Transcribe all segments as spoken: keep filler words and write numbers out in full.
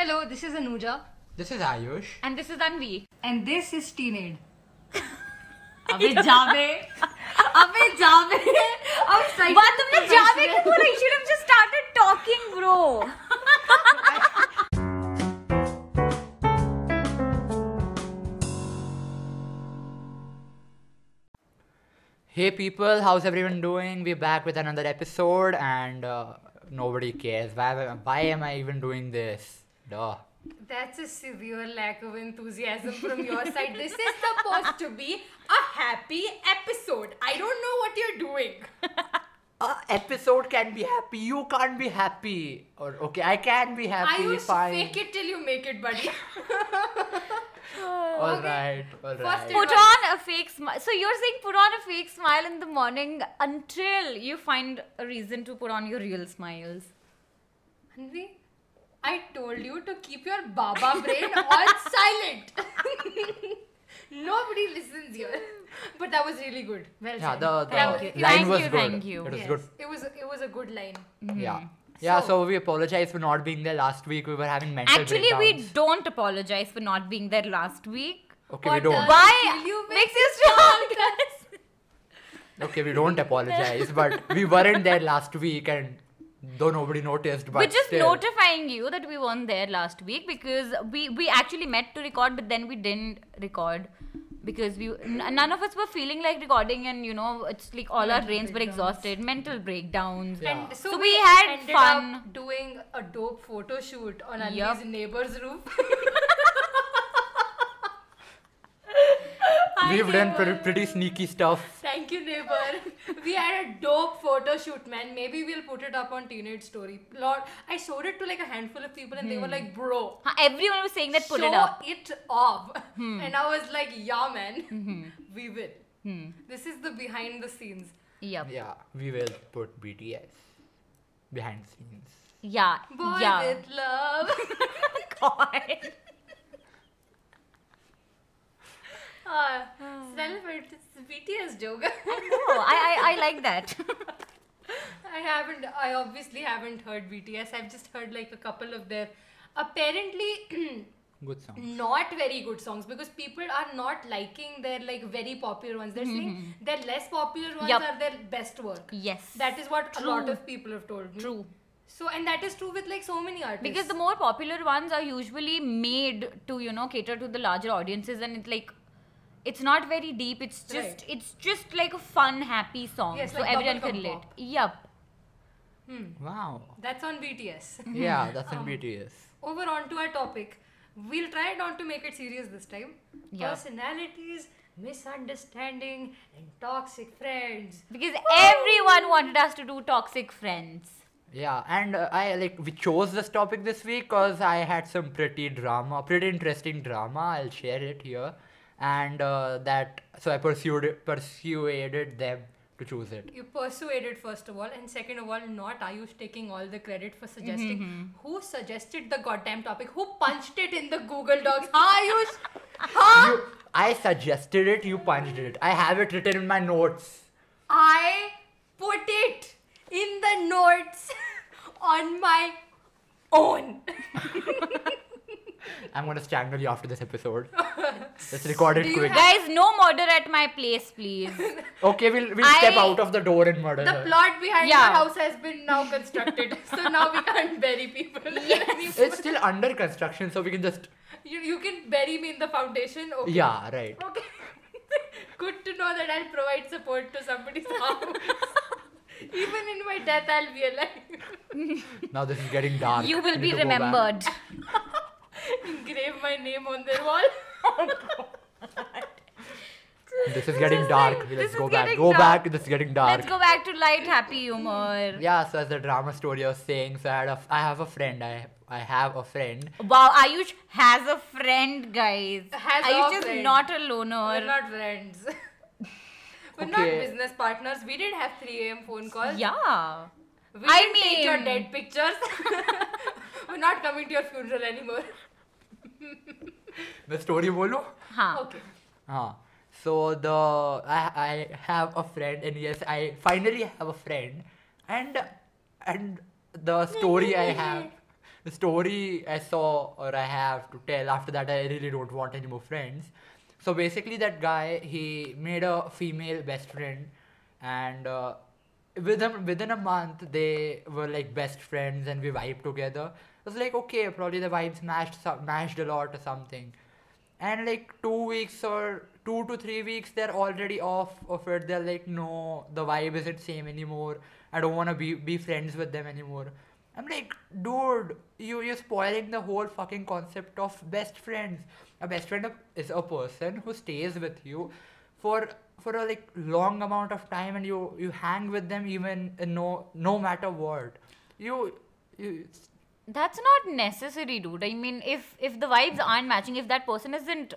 Hello, this is Anuja. This is Ayush. And this is Anvi. And this is Teenade. अबे जावे अबे जावे अब सही बात तुमने जावे क्यों बोला? You should have just started talking, bro. Hey people, how's everyone doing? We're back with another episode and uh, nobody cares. Why, why am I even doing this? Duh. That's a severe lack of enthusiasm from your side. This is supposed to be a happy episode. I don't know what you're doing. A episode can be happy. You can't be happy. Or okay, I can be happy. Ayush, Fine. fake it till you make it, buddy. Alright, alright. First Put on a fake smile. So you're saying put on a fake smile in the morning until you find a reason to put on your real smiles. Anvi, I told you to keep your Baba brain on silent. Nobody listens here. But that was really good. Well Yeah, said. the, the Thank you. line Thank was you, good. thank you. It was Yes, good. It was it was a good line. Yeah. Yeah, so, So- we apologize for not being there last week. We were having mental Actually, we breakdowns. don't apologize for not being there last week. Okay, What we don't. does Why? kill you Makes makes you you strong, guys. Okay, we don't apologize, but we weren't there last week and though nobody noticed, but We're just still. notifying you that we weren't there last week because we, we actually met to record, but then we didn't record because we n- none of us were feeling like recording, and you know it's like all our Mental brains were breakdowns. exhausted, mental breakdowns. Yeah. And so, So we, we had ended fun. up doing a dope photo shoot on Anvi's Yup. neighbor's roof. We've Hi, done neighbor. pretty, pretty sneaky stuff. Thank you, neighbor. We had a dope photo shoot, man. Maybe we'll put it up on Teenage Story. Lord, I showed it to like a handful of people, and they were like, "Bro, Huh, everyone was saying that put show it up. it off." And I was like, "Yeah, man, we will." This is the behind the scenes. Yep. Yeah, we will put B T S behind scenes. Yeah. Boy yeah. with love. God. uh, self B T S joke. No, I, I I like that. I haven't. I obviously haven't heard B T S. I've just heard like a couple of their apparently Good song. not very good songs because people are not liking their like very popular ones. They're saying their less popular ones Yup. are their best work. Yes. That is what a lot True. of people have told me. True. So and that is true with like so many artists. Because the more popular ones are usually made to, you know, cater to the larger audiences, and it's like it's not very deep. It's just Right. it's just like a fun, happy song. Yes, so like everyone bubblegum can relate. pop. Yup. Wow. that's on B T S. Yeah, that's Um, in B T S. Over on to our topic. We'll try not to make it serious this time. Yeah. Personalities, misunderstanding, and toxic friends. Because everyone wanted us to do toxic friends. Yeah, and uh, I like we chose this topic this week because I had some pretty drama, pretty interesting drama. I'll share it here, and uh, that so I pursued persuaded them to choose it. You persuaded first of all, and second of all, not Ayush taking all the credit for suggesting. Who suggested the goddamn topic? Who punched it in the Google Docs? Huh, Ayush? Huh? You, I suggested it. You punched it. I have it written in my notes. I put it in the notes on my own. I'm gonna strangle you after this episode. Let's record Do it you quick. Guys, no murder at my place, please. Okay, we'll we'll step I- out of the door and murder The her. plot behind Yeah. your house has been now constructed, so now we can't bury people. anymore. It's still under construction, so we can just You, you can bury me in the foundation. Okay. yeah, right. Okay. Good to know that I'll provide support to somebody's house. Even in my death, I'll be alive. Now this is getting dark. You will We be need to go back. remembered. Engrave my name on their wall. This is getting is dark. like- Let's this go is back. getting Go dark. back. This is getting dark. Let's go back to light, happy humor. Yeah, so as the drama story I was saying, so I had a, I have a friend. I I have a friend. Wow, Ayush has a friend, guys. Has Ayush a is friend. not a We're loner. not friends. We're not Okay. business partners. We didn't have three a.m. phone calls. Yeah. We I didn't take your mean- dead pictures. We're not coming to your funeral anymore. The story bolo? Huh. Okay. Ah. So the I I have a friend, and yes, I finally have a friend, and and the story I have the story I saw or I have to tell. After that, I really don't want any more friends. So basically, that guy, he made a female best friend, and uh, within within a month they were like best friends, and we vibed together. It was like, okay, probably the vibes matched some, matched a lot or something. And like two weeks or two to three weeks, they're already off of it. They're like, no, the vibe isn't same anymore. I don't want to be be friends with them anymore. I'm like, dude, you you're spoiling the whole fucking concept of best friends. A best friend is a person who stays with you for for a like long amount of time, and you you hang with them even in no no matter what. You you That's not necessary, dude. I mean, if if the vibes aren't matching, if that person isn't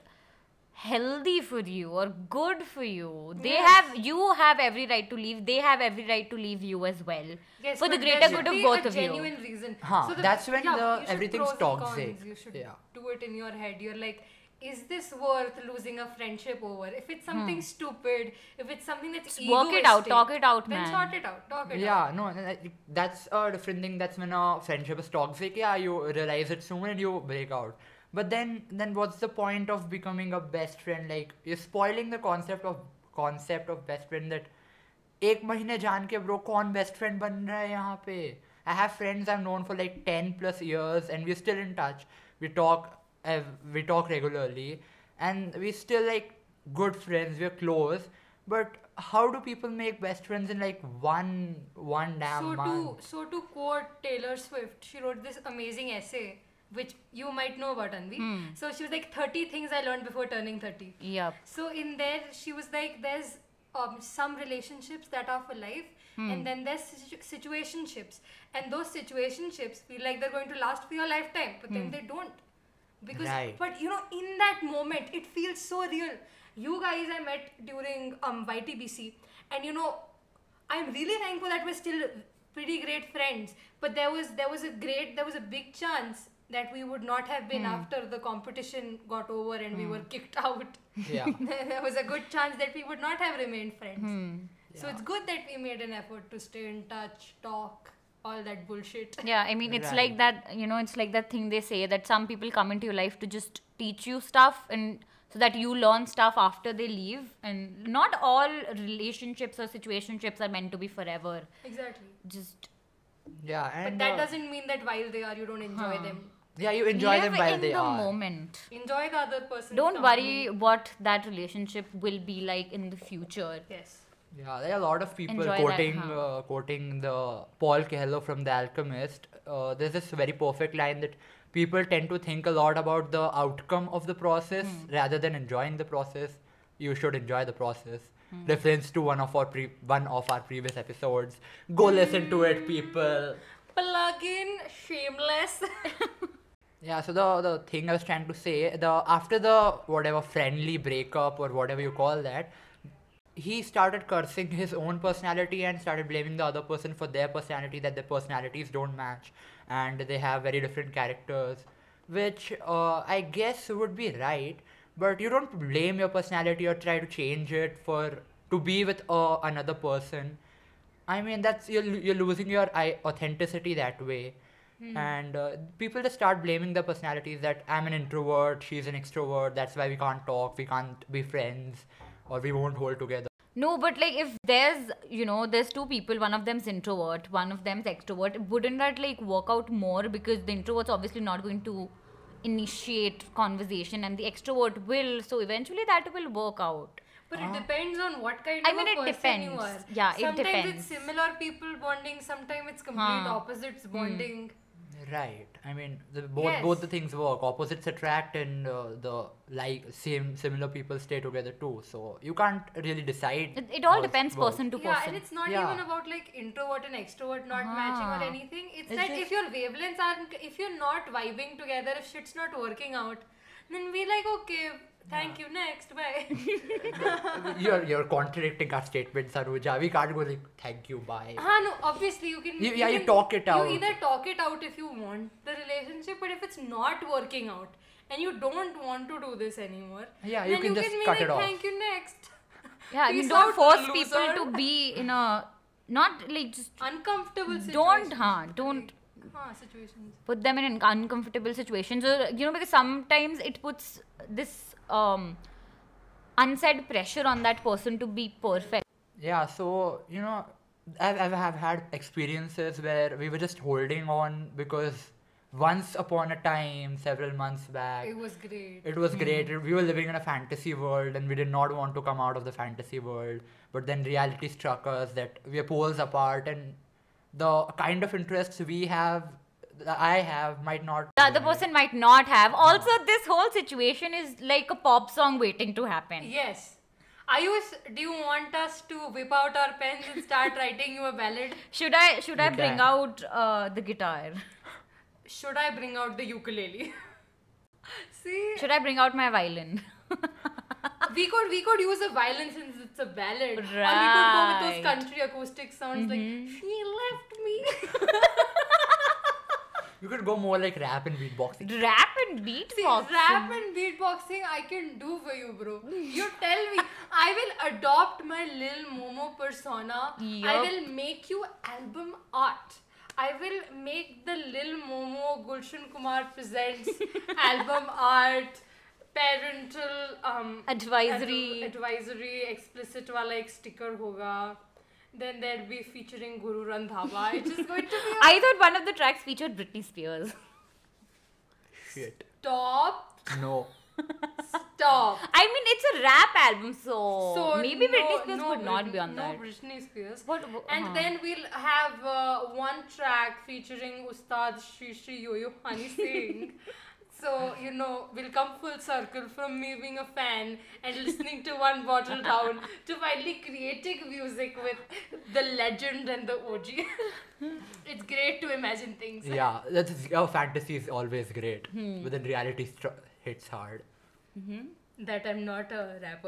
healthy for you or good for you, they Yes. have you have every right to leave. They have every right to leave you as well. Yes, for the but greater there good should of be both a of you. genuine reason. Huh, So the, that's when yeah, the- you should everything's pros and toxic. cons. You should Yeah. do it in your head. You're like, is this worth losing a friendship over? If it's something stupid, if it's something that's Just work it out, egoistic, talk it out, then man. sort it out. Talk it out. Yeah, no, and I- that's a different thing. That's when a friendship is toxic. Yeah, you realize it soon and you break out. But then, then what's the point of becoming a best friend? Like, you're spoiling the concept of concept of best friend. That एक महीने जान के bro कौन best friend बन रहा है यहाँ पे? I have friends I've known for like ten plus years, and we're still in touch. We talk, uh, we talk regularly, and we're still like good friends. We're close. But how do people make best friends in like one one damn So month? to so to quote Taylor Swift, she wrote this amazing essay, which you might know about, Anvi. Hmm. So she was like thirty things I learned before turning thirty. Yep. So in there, she was like, there's um, some relationships that are for life, Hmm. and then there's situ- situationships, and those situationships feel like they're going to last for your lifetime, but Hmm. then they don't. Because, Right. but you know, in that moment, it feels so real. You guys I met during um Y T B C, and you know, I'm really thankful that we're still pretty great friends. But there was there was a great there was a big chance that we would not have been after the competition got over and we were kicked out. Yeah. There was a good chance that we would not have remained friends. Hmm. So it's good that we made an effort to stay in touch, talk, all that bullshit. Yeah, I mean, it's Right. like that, you know, it's like that thing they say that some people come into your life to just teach you stuff and so that you learn stuff after they leave. And not all relationships or situationships are meant to be forever. Exactly. Just Yeah, But and that uh, doesn't mean that while they are, you don't enjoy Huh. them. yeah, you enjoy live them while in they the are. moment. Enjoy the other person's Don't company. worry what that relationship will be like in the future. Yes. Yeah, there are a lot of people Enjoy that, quoting huh? uh, quoting the Paul Coelho from The Alchemist. Uh, there's this very perfect line that people tend to think a lot about the outcome of the process Hmm. rather than enjoying the process. You should enjoy the process. Hmm. Reference to one of our pre- one of our previous episodes. Go listen to it, people. Plug in, shameless. Yeah, so the the thing I was trying to say, the after the whatever friendly breakup or whatever you call that, he started cursing his own personality and started blaming the other person for their personality, that their personalities don't match and they have very different characters, which uh, I guess would be right, but you don't blame your personality or try to change it for to be with uh, another person. I mean, that's you're, lo- you're losing your I- authenticity that way. And uh, people just start blaming their personalities, that I'm an introvert, she's an extrovert, that's why we can't talk, we can't be friends, or we won't hold together. No, but like if there's, you know, there's two people, one of them's introvert, one of them's extrovert, wouldn't that like work out more? Because the introvert's obviously not going to initiate conversation and the extrovert will, so eventually that will work out. But it depends on what kind I of mean, a it person you depends. are. Yeah, it sometimes depends. it's similar people bonding, sometimes it's complete Huh. opposites bonding. Right. I mean, the, both Yes. both the things work. Opposites attract, and uh, the like same similar people stay together too. So you can't really decide. It, it all how depends works. person to Yeah, person. and it's not Yeah. even about like introvert and extrovert not matching Ah. or anything. It's, It's that just- if your wavelengths aren't, if you're not vibing together, if shit's not working out, then we like, okay, thank you, next, bye. you're you're contradicting our statement, Saruja. We can't go like thank you, bye. Ah, no, obviously you can. You- yeah, you can- talk it out. You either talk it out if you want the relationship, but if it's not working out and you don't want to do this anymore, Yeah, you then can you just can be cut like, it off. thank you, next. Yeah, I mean, Peace don't out, force loser. people to be in a, not like just, Uncomfortable situation. don't, huh, don't, Huh, situations. put them in an uncomfortable situation. So, you know, because sometimes it puts this um, unsaid pressure on that person to be perfect. Yeah, so you know, I've, I've have had experiences where we were just holding on because once upon a time, several months back, It was great. it was great. We were living in a fantasy world and we did not want to come out of the fantasy world. But then reality struck us that we are poles apart and the kind of interests we have, that I have, might not. The other person might not have. Also, this whole situation is like a pop song waiting to happen. Yes. Ayush, do you want us to whip out our pens and start writing you a ballad? Should I should I You bring can. out uh, the guitar? Should I bring out the ukulele? See, Should I bring out my violin? we could we could use a violin since it's a ballad, or we could go with Right. those country acoustic sounds like "She left me." You could go more like rap and beatboxing. Rap and See, beatboxing. rap and beatboxing I can do for you, bro. You tell me. I will adopt my Lil Momo persona. I Yup. will make you album art. I will make the Lil Momo Gulshan Kumar presents album art, parental um Advisory. advisory, explicit wala ek sticker hoga. Then there'll be featuring Guru Randhava. It's just going to be a I thought one of the tracks featured Britney Spears. Shit. stop, No. stop. I mean, it's a rap album, so, So maybe no- Britney Spears no would not Britney- be on no that. Britney Spears. What? wh- And uh-huh. then we'll have uh, one track featuring Ustad Shri Shri Yo-Yo Hani Singh. So, you know, we'll come full circle from me being a fan and listening to One Bottle Down to finally creating music with the legend and the O G. It's great to imagine things. Yeah, that's our fantasy is always great, Hmm. but then reality str- hits hard. That I'm not a rapper.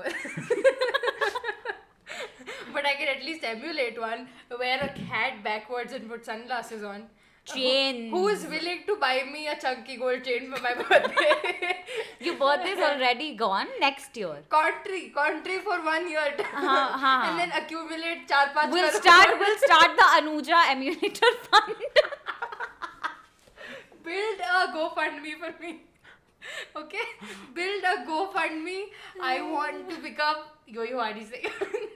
But I can at least emulate one, wear a hat backwards and put sunglasses on. Chains. Who is willing to buy me a chunky gold chain for my birthday? Your birthday's already gone next year. Country, country for one year. हाँ, हाँ. And then accumulate चार पाँच We'll crore. start. We'll start the Anuja Emulator Fund. Build a GoFundMe for me. Okay? Build a GoFundMe. I want to become Yo-Yo Adi Singh.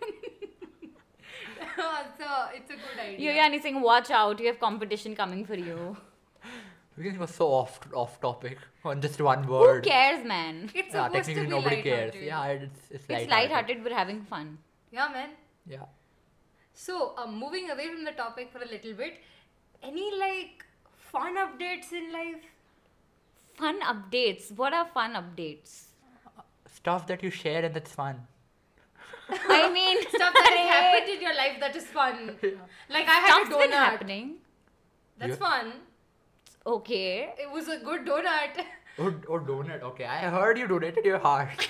So it's a good idea. Yoyani Singh, watch out. You have competition coming for you. We can go so off off topic on just one Who word. cares, man? It's Yeah, supposed to technically be nobody cares. lighthearted. Yeah, it's it's, It's lighthearted. light-hearted. We're having fun. Yeah, man. Yeah. So, um, moving away from the topic for a little bit, any like fun updates in life? Fun updates. What are fun updates? Stuff that you share and that's fun. I mean, Stuff that has happened in your life that is fun. Like I had stuff's a been donut. happening. That's Yeah. fun. Okay. It was a good donut. Oh, oh, donut. Okay, I heard you donated your heart.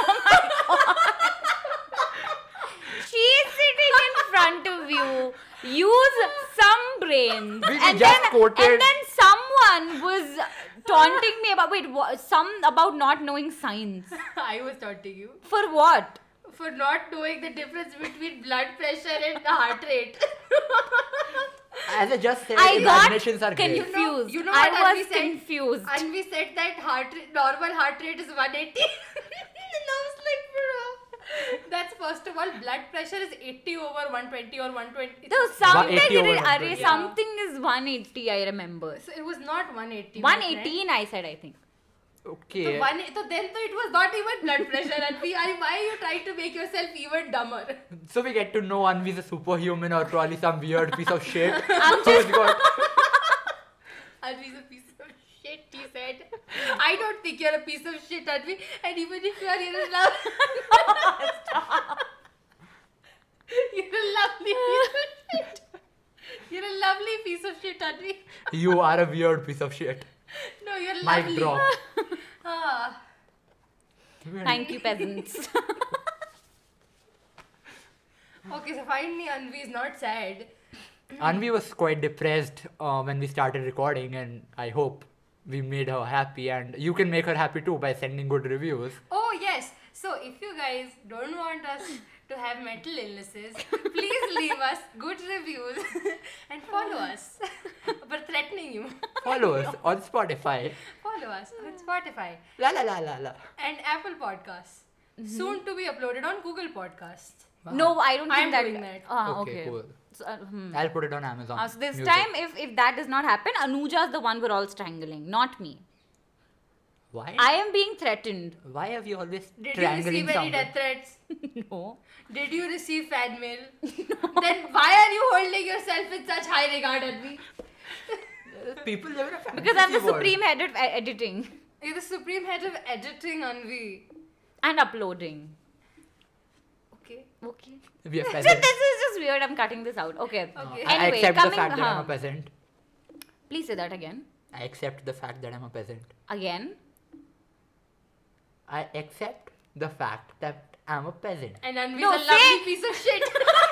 She's sitting in front of you. Use some brains. We and just then, quoted- and then someone was taunting me about wait, what, some about not knowing science. I was taunting you For what? for not knowing the difference between blood pressure and the heart rate. As I just said, I got imaginations are great. confused. You know- you know I what Anvi was said? confused. And we said that heart rate, normal heart rate is one eighty. And I was like, bro. That's first of all, blood pressure is eighty over one twenty or one twenty. No, something, one eighty over it- one array, twenty. something is one eighty, I remember. So it was not one eighty. my one eighteen, I said, I think. Okay. So, one, so then so it was not even blood pressure, and we are, why are you trying to make yourself even dumber? So we get to know Anvi's a superhuman or probably some weird piece of shit. I'm who's got Anvi's a piece of shit, he said. I don't think you're a piece of shit, Anvi, and even if you are, you're a love. You're a lovely piece of shit. You're a lovely piece of shit, Anvi. you are a weird piece of shit. No, you're Mic lovely. drop. Ah. Thank you, peasants. Okay, so finally Anvi is not sad. Anvi was quite depressed uh, when we started recording, and I hope we made her happy. And you can make her happy too by sending good reviews. Oh yes. So if you guys don't want us to have mental illnesses, please leave us good reviews and follow us. But threatening you. Follow us on Spotify. Follow us on Spotify La la la la la. and Apple Podcasts. Soon to be uploaded on Google Podcasts. No, I don't think I'm that. doing that. Ah, Okay, okay. cool. So, uh, hmm. I'll put it on Amazon. Uh, so this Music. time, if if that does not happen, Anuja's the one we're all strangling, not me. Why? I am being threatened. Why have you always Did you triangling receive any someone? death threats? No. Did you receive fan mail? Then why are you holding yourself in such high regard at me? People live in a fantasy Because I'm the world. supreme head of e- editing You're the supreme head of editing, Anvi. and uploading. Okay. Okay. We are So peasants. this is just weird. I'm cutting this out. Okay. Okay. I Anyway, accept the coming- fact that I'm huh. a peasant. Please say that again. I accept the fact that I'm a peasant. Again. I accept the fact that I'm a peasant. And Anvi's No, a say- lovely piece of shit.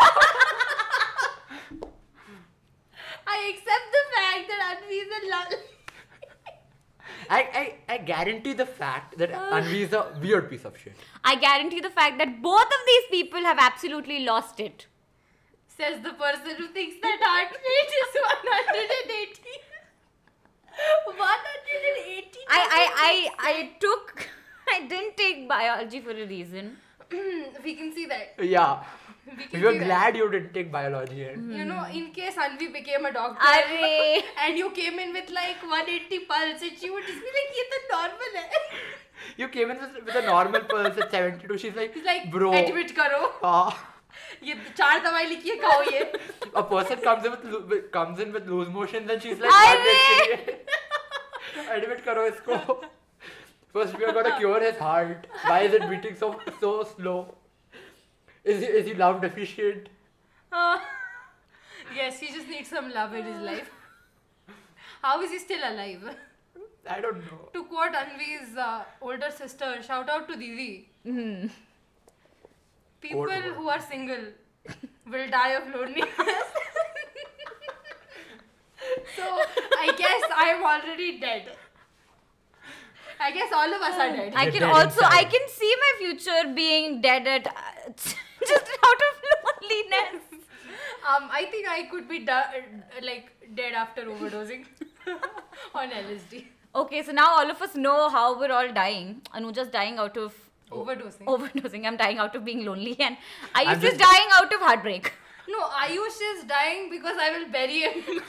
I accept the fact that Anvi is a lovely... I, I, I guarantee the fact that Anvi is a weird piece of shit. I guarantee the fact that both of these people have absolutely lost it. Says the person who thinks that heart rate is one hundred eighty. one hundred eighty. I, I, I, I took, I didn't take biology for a reason. We can see that. Yeah. We can We were see that. glad you didn't take biology. And You know, in case Anvi became a doctor Arre. and you came in with like one eighty pulse, and she would just be like, "Ye to normal hai." You came in with, with a normal pulse at seventy-two. She's like, He's like, bro. admit karo. Ah. ये चार दवाई लिखिए खाओ ये. A person comes in with, lo- with comes in with loose motions and she's like, Arre. admit karo isko. First we are gonna cure his heart. Why is it beating so so slow? Is he, is he love deficient? Uh, yes, he just needs some love in his life. How is he still alive? I don't know. To quote Anvi's uh, older sister, shout out to Divi. Hmm. People Quote what? who are single will die of loneliness. So I guess I'm already dead. I guess all of us are dead. I You're can dead also, I inside. can see my future being dead at, uh, just out of loneliness. Um, I think I could be da- like dead after overdosing on L S D. Okay, so now all of us know how we're all dying. Anuja's dying out of Overdosing. overdosing. I'm dying out of being lonely, and Ayush I'm is just- dying out of heartbreak. No, Ayush is dying because I will bury him.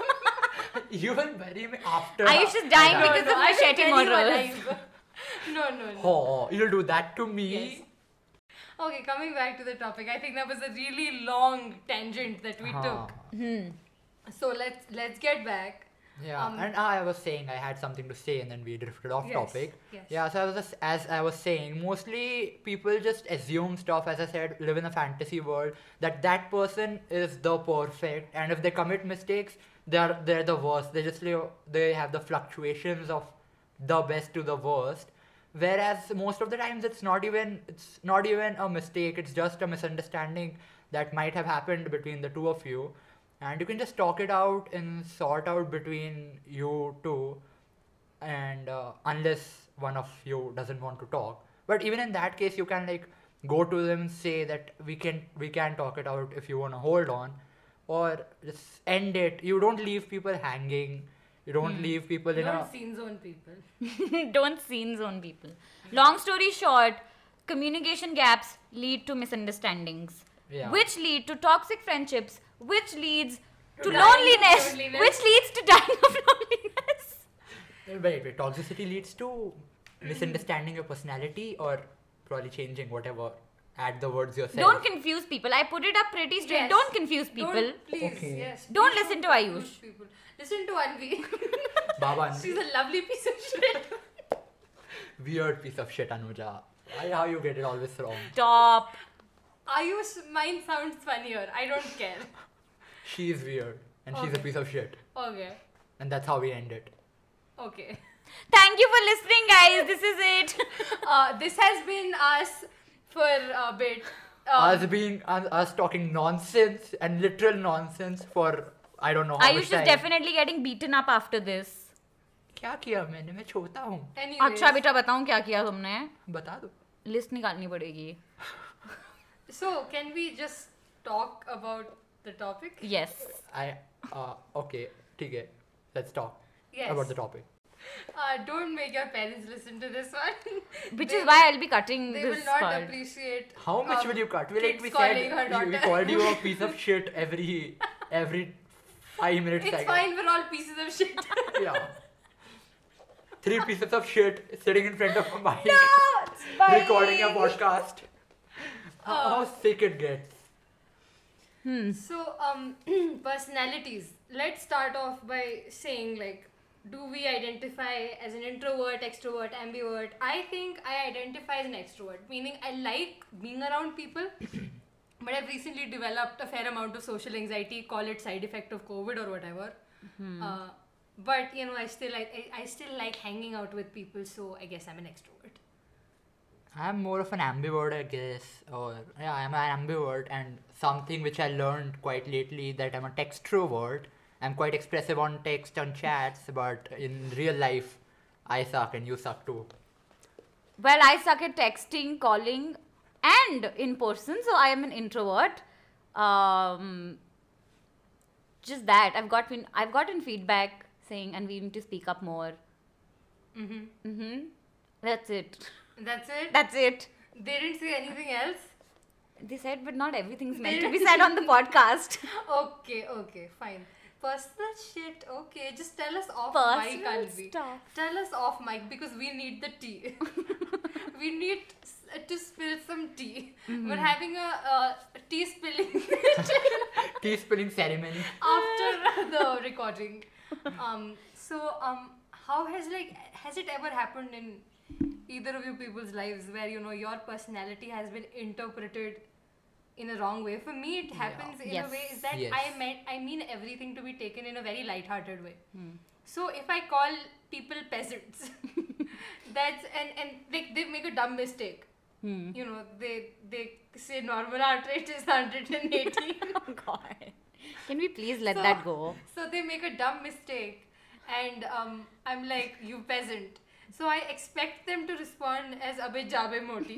You will bury me after. Ayush is dying I die. because of I will machete bury you murderers. alive. No, no, no. Oh, you'll do that to me? Yes. Okay, coming back to the topic, I think that was a really long tangent that we Huh. took. Hmm. So let's let's get back. Yeah, Um, and I was saying I had something to say and then we drifted off Yes, topic. yes. Yeah, so I was just, as I was saying, mostly people just assume stuff, as I said, live in a fantasy world, that that person is the perfect, and if they commit mistakes, they're they're the worst. They just live, they have the fluctuations of the best to the worst. Whereas most of the times it's not even it's not even a mistake, it's just a misunderstanding that might have happened between the two of you. And you can just talk it out and sort out between you two, and uh, unless one of you doesn't want to talk. But even in that case, you can like go to them and say that we can we can talk it out if you want to hold on, or just end it. You don't leave people hanging. You don't leave people in Don't a scene zone people. Don't scene zone people. Long story short, communication gaps lead to misunderstandings, Yeah. which lead to toxic friendships, which leads to dying of loneliness, loneliness. which leads to dying of loneliness. wait wait toxicity leads to misunderstanding your personality, or probably changing whatever. Add the words yourself. Don't confuse people. I put it up pretty straight. Yes. Don't confuse people. Don't, please, Okay. yes. Don't please listen to confuse Ayush. people. Listen to Anvi. Baba, She's a lovely piece of shit. weird piece of shit, Anuja. Why how you get it always wrong? Stop. Ayush, mine sounds funnier. I don't care. She is weird, and she's a Okay. piece of shit, Okay. and that's how we end it. Okay. Thank you for listening, guys. This is it. Uh, this has been us for a bit. Um, us being us, us talking nonsense and literal nonsense for I don't know how Ayush much is time. definitely getting beaten up after this. क्या किया मैंने? मैं छोटा हूँ. anyways, अच्छा बेटा बताऊं क्या किया तुमने? बता दो. लिस्ट निकालनी पड़ेगी. So, can we just talk about the topic? Yes. I uh okay, okay. Let's talk Yes. about the topic. Uh, don't make your parents listen to this one. Which They is why I'll be cutting They this will not part. appreciate. How much um, will you cut? We like kids we calling said her we, we daughter. called you a piece of shit every every five minutes. It's like fine, we're all pieces of shit. Yeah. Three pieces of shit sitting in front of a mic, it's fine. recording a podcast. How, Uh, how sick it gets. Hmm. So, um, personalities. Let's start off by saying, like, do we identify as an introvert, extrovert, ambivert? I think I identify as an extrovert, meaning I like being around people, but I've recently developed a fair amount of social anxiety, call it side effect of COVID or whatever. Uh, but, you know, I still like, I, I still like hanging out with people, so I guess I'm an extrovert. I'm more of an ambivert, I guess. Or yeah, I'm an ambivert, and something which I learned quite lately that I'm a textrovert. I'm quite expressive on text, on chats, but in real life, I suck and you suck too. Well, I suck at texting, calling, and in person, so I am an introvert. Um, just that I've gotten I've gotten feedback saying, and we need to speak up more. Mm-hmm. Mm-hmm. That's it. That's it. That's it. They didn't say anything else. They said, but not everything's meant They to be said on the podcast. Okay, okay, fine. Personal shit, okay. Just tell us off mic, Personal Alvi. stuff. Tell us off mic because we need the tea. we need s- to spill some tea. We're having a, uh, tea spilling Tea spilling ceremony. after the recording. Um. So, um, how has like has it ever happened in either of you people's lives where you know your personality has been interpreted in a wrong way? For me, it happens in Yes. a way is that Yes. I meant I mean everything to be taken in a very light-hearted way. So if I call people peasants, that's and and they they make a dumb mistake. Hmm. You know, they they say normal heart rate is one hundred eighty. Oh God. Can we please let So- that go? So they make a dumb mistake, and um, I'm like, you peasant. So I expect them to respond as Abhi Jabe Moti.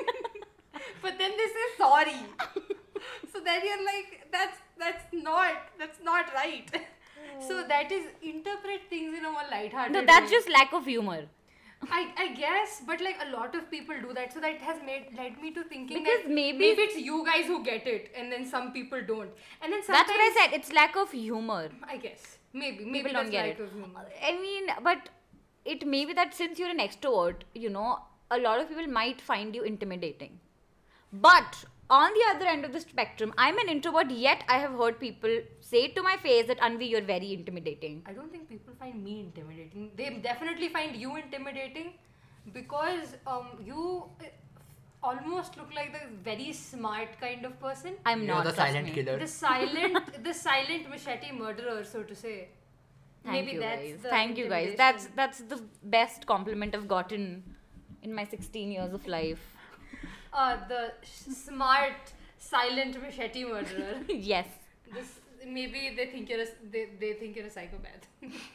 But then they say sorry. So then you're like, that's that's not that's not right. So that is interpret things in a more lighthearted No, that's way. just lack of humor. I, I guess, but like a lot of people do that, so that has made led me to thinking Because that maybe- maybe it's you guys who get it, and then some people don't, and then sometimes That's what I said. It's lack of humor. I guess maybe maybe People that's don't get lack it. of humor. I mean, but it may be that since you're an extrovert, you know, a lot of people might find you intimidating. But on the other end of the spectrum, I'm an introvert, yet I have heard people say to my face that Anvi, you're very intimidating. I don't think people find me intimidating. They definitely find you intimidating because um you uh, almost look like the very smart kind of person. I'm You're not the trust silent me. killer. The silent, the silent machete murderer, so to say. Thank Maybe you that's guys. the Thank you guys. intimidation. That's that's the best compliment I've gotten in my sixteen years of life. Uh, the sh- smart, silent machete murderer. Yes. This maybe they think you're a, they, they think you're a psychopath.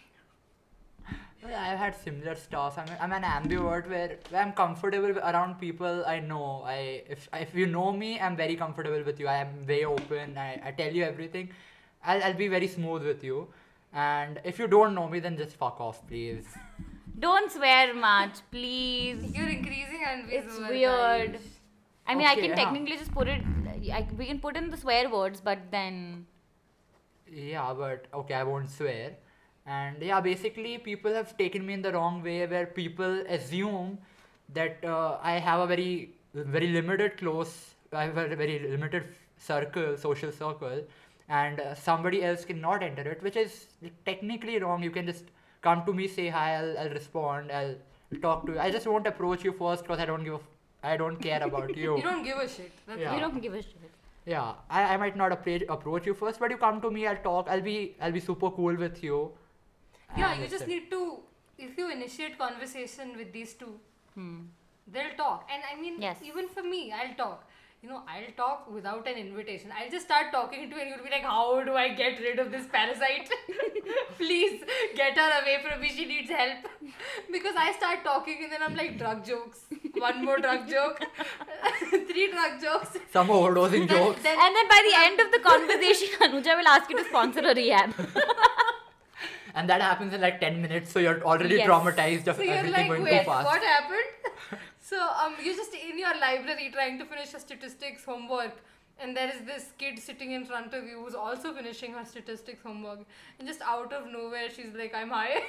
Well, I've had similar stuff. I'm, I'm an ambivert where, where I'm comfortable around people I know. I if if you know me, I'm very comfortable with you. I am very open. I, I tell you everything. I'll, I'll be very smooth with you. And if you don't know me, then just fuck off, please. Don't swear much, please. You're increasing and It's weird. I mean, I Okay, can huh. technically just put it. I, we can put in the swear words, but then Yeah, but okay, I won't swear. And yeah, basically, people have taken me in the wrong way where people assume that uh, I have a very, very limited close, I have a very limited circle, social circle, and uh, somebody else cannot enter it, which is technically wrong. You can just come to me, say hi, I'll, I'll respond, I'll talk to you. I just won't approach you first because I don't give a, f- I don't care about you. You don't give a shit. That's Yeah. you don't give a shit. Yeah, I, I might not appro- approach you first, but you come to me, I'll talk, I'll be I'll be super cool with you. Yeah, and you that's just it. need to, if you initiate conversation with these two, Hmm. they'll talk. And I mean, Yes. even for me, I'll talk. you know, I'll talk without an invitation. I'll just start talking to you and you'll be like, how do I get rid of this parasite? Please get her away from me. She needs help. Because I start talking and then I'm like, drug jokes. One more drug joke. Three drug jokes. Some overdosing Then- jokes. then- And then by the end of the conversation, Anuja will ask you to sponsor a rehab. And that happens in like ten minutes, so you're already Yes. traumatized of So you're everything like, going wait, too fast. what happened? So um, you're just in your library trying to finish a statistics homework, and there is this kid sitting in front of you who's also finishing her statistics homework, and just out of nowhere, she's like, I'm high.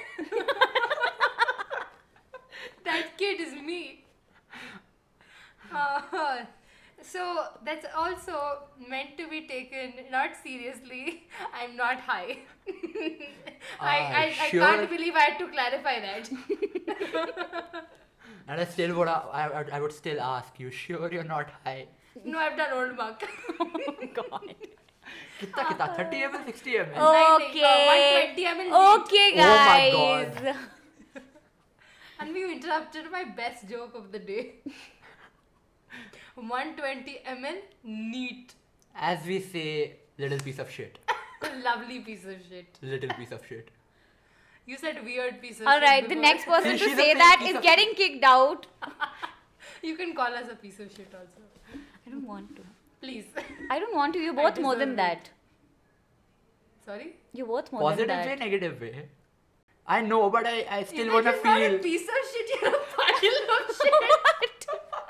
That kid is me. Uh, so that's also meant to be taken not seriously. I'm not high. I, Ah, I, I sure. can't believe I had to clarify that. And I still would, I, I, I would still ask you, sure you're not high? No, I've done old mug. God. Kitta kitta, thirty milliliters, sixty milliliters? Oh. I think, uh, Okay. one twenty milliliters. Okay, Oh my guys. God. And we interrupted my best joke of the day. one twenty milliliters, neat. As we say, little piece of shit. Lovely piece of shit. Little piece of shit. You said weird piece of All shit. right, the before. next person to She's a say big that piece is of getting kicked out. You can call us a piece of shit also. I don't want to. Please. I don't want to. You're I both more than deserve it. that. Sorry? You're both more Positive than way, that. negative way. I know, but I, I still You're want to just not a feel. piece of shit, you're a pile of shit.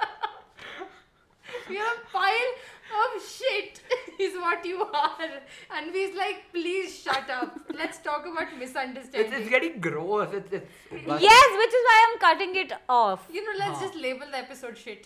You're a pile of shit, is what you are. And we's like, please shut up. Let's talk about It's, misunderstanding. it's getting gross. It's, it's, but- Yes, which is why I'm cutting it off. You know, let's Huh. just label the episode shit.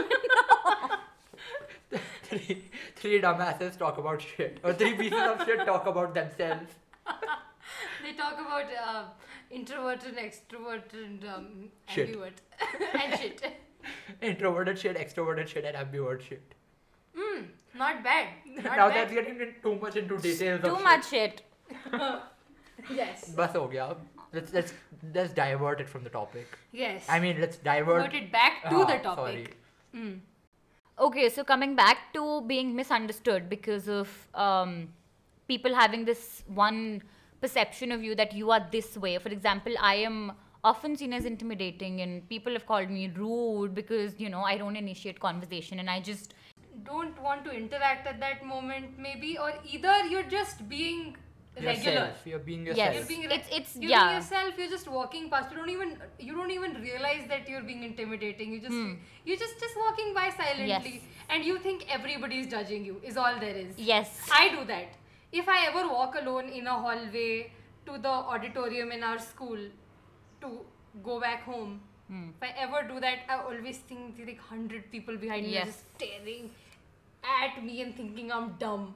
three, three dumbasses talk about shit. Or three pieces of shit talk about themselves. They talk about uh, introvert and extrovert and um, Shit. ambivert. And shit. Introverted shit, extroverted shit, and ambivert shit. Mm, not bad. Not now bad. that's getting in too much into details. Too of much shit. Yes. Shit. Bas ho gaya. Let's let's let's divert it from the topic. Yes. I mean, let's divert. Put it back to Ah, the topic. Sorry. Mm. Okay, so coming back to being misunderstood because of um, people having this one perception of you that you are this way. For example, I am often seen as intimidating, and people have called me rude because, you know, I don't initiate conversation and I just. Don't want to interact at that moment, maybe, or either you're just being regular. Yourself. You're being Yes. yourself. You're being It's- it's- you're yeah. being yourself. You're just walking past. You don't even you don't even realize that you're being intimidating. You just Hmm. you're just just walking by silently, Yes. and you think everybody is judging you. Is all there is. Yes. I do that. If I ever walk alone in a hallway to the auditorium in our school to go back home, Hmm. if I ever do that, I always think the like hundred people behind me are Yes. just staring at me and thinking I'm dumb.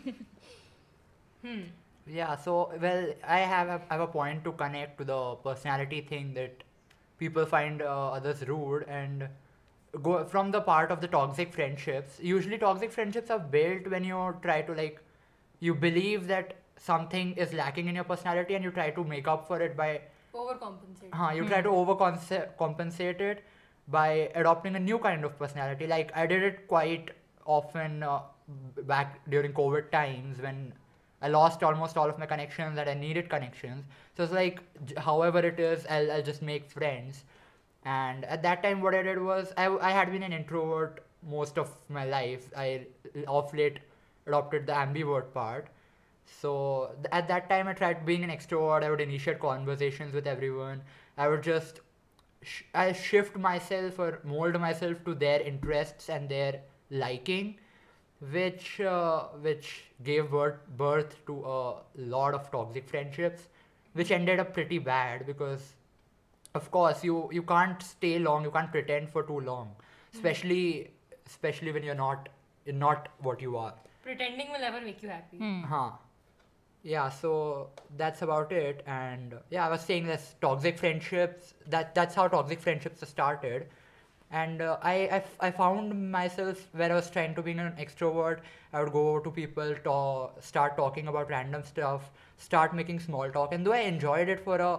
hmm. Yeah, so, well, I have a, I have a point to connect to the personality thing that people find uh, others rude, and go from the part of the toxic friendships. Usually, toxic friendships are built when you try to, like, you believe that something is lacking in your personality and you try to make up for it by, Overcompensate. uh, you try to overcompensate it by adopting a new kind of personality. Like, I did it quite often uh, b- back during COVID times when I lost almost all of my connections that I needed connections. So it's like, j- however it is, I'll, I'll just make friends. And at that time, what I did was, I, I had been an introvert most of my life. I, of late, adopted the ambivert part. So th- at that time, I tried being an extrovert. I would initiate conversations with everyone. I would just, sh- I shift myself or mold myself to their interests and their liking, which uh, which gave birth, birth to a lot of toxic friendships, which ended up pretty bad because, of course, you you can't stay long, you can't pretend for too long, especially especially when you're not you're not what you are. Pretending will never make you happy. Hmm. Huh. Yeah, so that's about it. And yeah, I was saying this toxic friendships, that that's how toxic friendships started. And uh, I, I, f- I found myself where I was trying to be an extrovert. I would go to people, to start talking about random stuff, start making small talk. And though I enjoyed it for a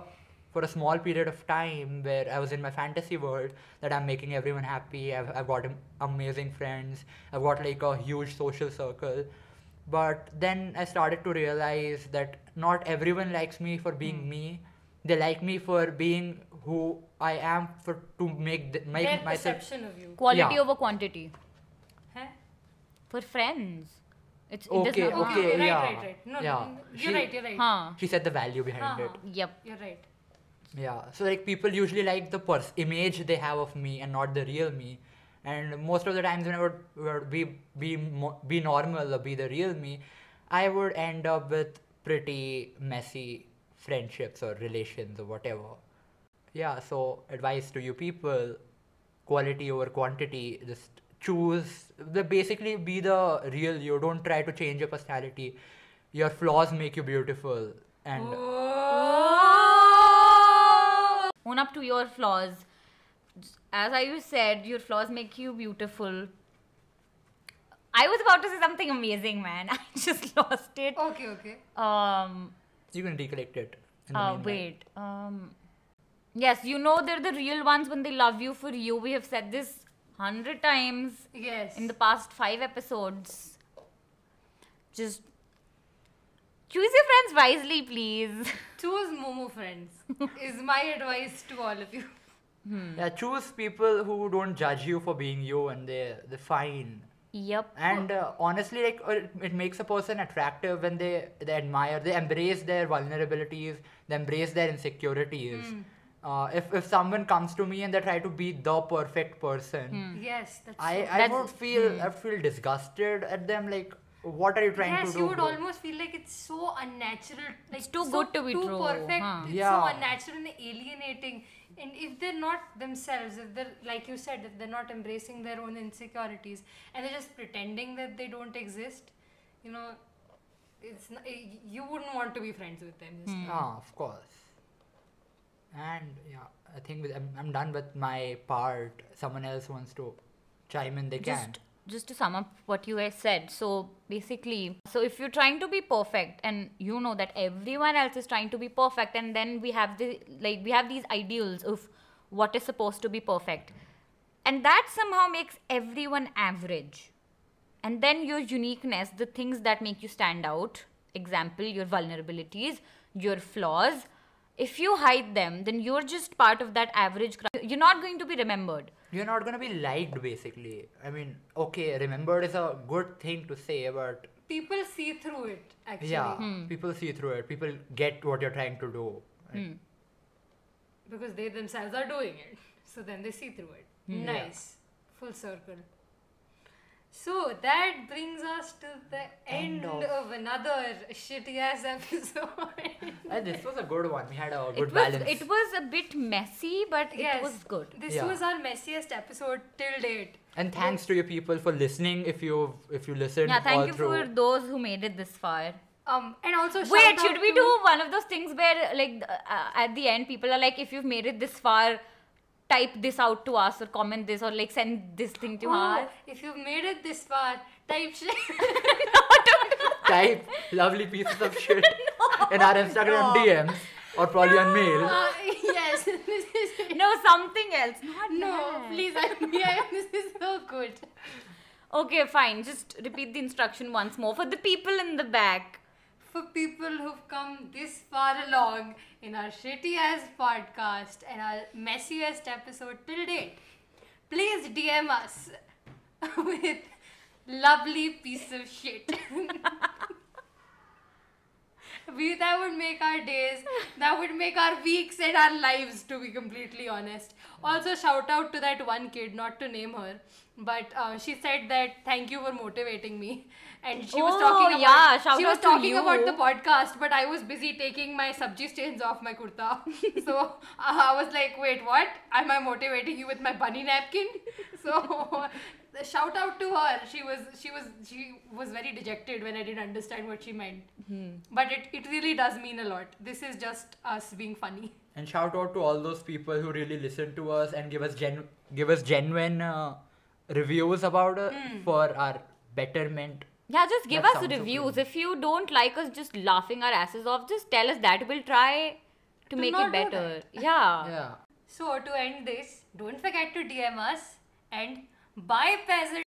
for a small period of time where I was in my fantasy world that I'm making everyone happy. I've, I've got am- amazing friends. I've got like a huge social circle. But then I started to realize that not everyone likes me for being me. They like me for being who I am, for to make th- make Their myself. perception of you. Quality Yeah. over quantity. Huh? For friends. It's, it Okay, does not okay, right, yeah. right, right. No, Yeah. no, you're She- right, you're right. Huh. She said the value behind Huh, it. huh. Yep. You're right. Yeah, so like people usually like the pers- image they have of me and not the real me. And most of the times when I would, would be be mo- be normal or be the real me, I would end up with pretty messy friendships or relations or whatever. Yeah, so advice to you people: quality over quantity. Just choose the basically be the real you. Don't try to change your personality. Your flaws make you beautiful. And Oh! Own up to your flaws. As I said, your flaws make you beautiful. I was about to say something amazing, man. I just lost it. Okay, okay. Um, you can recollect it. In the uh, meanwhile. wait. Um, yes, you know they're the real ones when they love you for you. We have said this hundred times Yes. in the past five episodes. Just choose your friends wisely, please. Choose Momo friends is my advice to all of you. Yeah, choose people who don't judge you for being you, and they they're fine. Yep. And uh, honestly, like uh, it, it makes a person attractive when they they admire, they embrace their vulnerabilities, they embrace their insecurities. Uh, if if someone comes to me and they try to be the perfect person, Yes, that's I so- I That's- would feel I would feel disgusted at them. Like, what are you trying yes, to do? you would bro? almost feel like it's so unnatural. Like It's too so good to be too true, perfect. huh? It's Yeah. so unnatural and alienating. And if they're not themselves, if they're like you said, if they're not embracing their own insecurities and they're just pretending that they don't exist, you know, it's not, you wouldn't want to be friends with them. Just Ah, of course. And yeah, I think with, I'm, I'm done with my part. Someone else wants to chime in, they can. just just to sum up what you guys said, so basically, so if you're trying to be perfect and you know that everyone else is trying to be perfect, and then we have the like we have these ideals of what is supposed to be perfect, and that somehow makes everyone average, and then your uniqueness, the things that make you stand out, example your vulnerabilities, your flaws, if you hide them, then you're just part of that average crowd. You're not going to be remembered. You're not gonna be liked, basically. I mean, okay, remembered is a good thing to say, but people see through it, actually. yeah, people see through it. People get what you're trying to do. And Because they themselves are doing it. So then they see through it. Nice. Full circle. So that brings us to the end, End of- of another shitty ass episode. Uh, this was a good one. We had a It good was balance. it was a bit messy, but Yes. it was good. This Yeah. was our messiest episode till date. And thanks to you people for listening. If you if you listened Yeah, thank all you through. for those who made it this far. Um, and also Wait, shout should out we to- do one of those things where, like, uh, at the end, people are like, if you've made it this far, type this out to us or comment this or like send this thing to Oh, us. if you've made it this far, type shit. Type lovely pieces of shit in our Instagram D Ms or probably on mail. Uh, yes, this is it. No, something else. Not No, that. please, I'm, yeah, this is so good. Okay, fine. Just repeat the instruction once more for the people in the back. For people who've come this far along in our shitty ass podcast and our messiest episode till date, please D M us with lovely piece of shit. we, that would make our days, that would make our weeks and our lives, to be completely honest. Also, shout out to that one kid, not to name her, but uh, she said that thank you for motivating me. And she was Oh, talking about yeah, shout she was out to talking you. about the podcast, but I was busy taking my sabji stains off my kurta. So uh, I was like, wait, what? Am I motivating you with my bunny napkin? So shout out to her. She was she was she was very dejected when I didn't understand what she meant. But it, it really does mean a lot. This is just us being funny. And shout out to all those people who really listen to us and give us gen give us genuine uh, reviews about it for our betterment. Yeah, just give That us sounds so reviews. good. If you don't like us just laughing our asses off, just tell us that. We'll try to To make not it do better. Yeah. Yeah. So to end this, don't forget to D M us and bye peasants.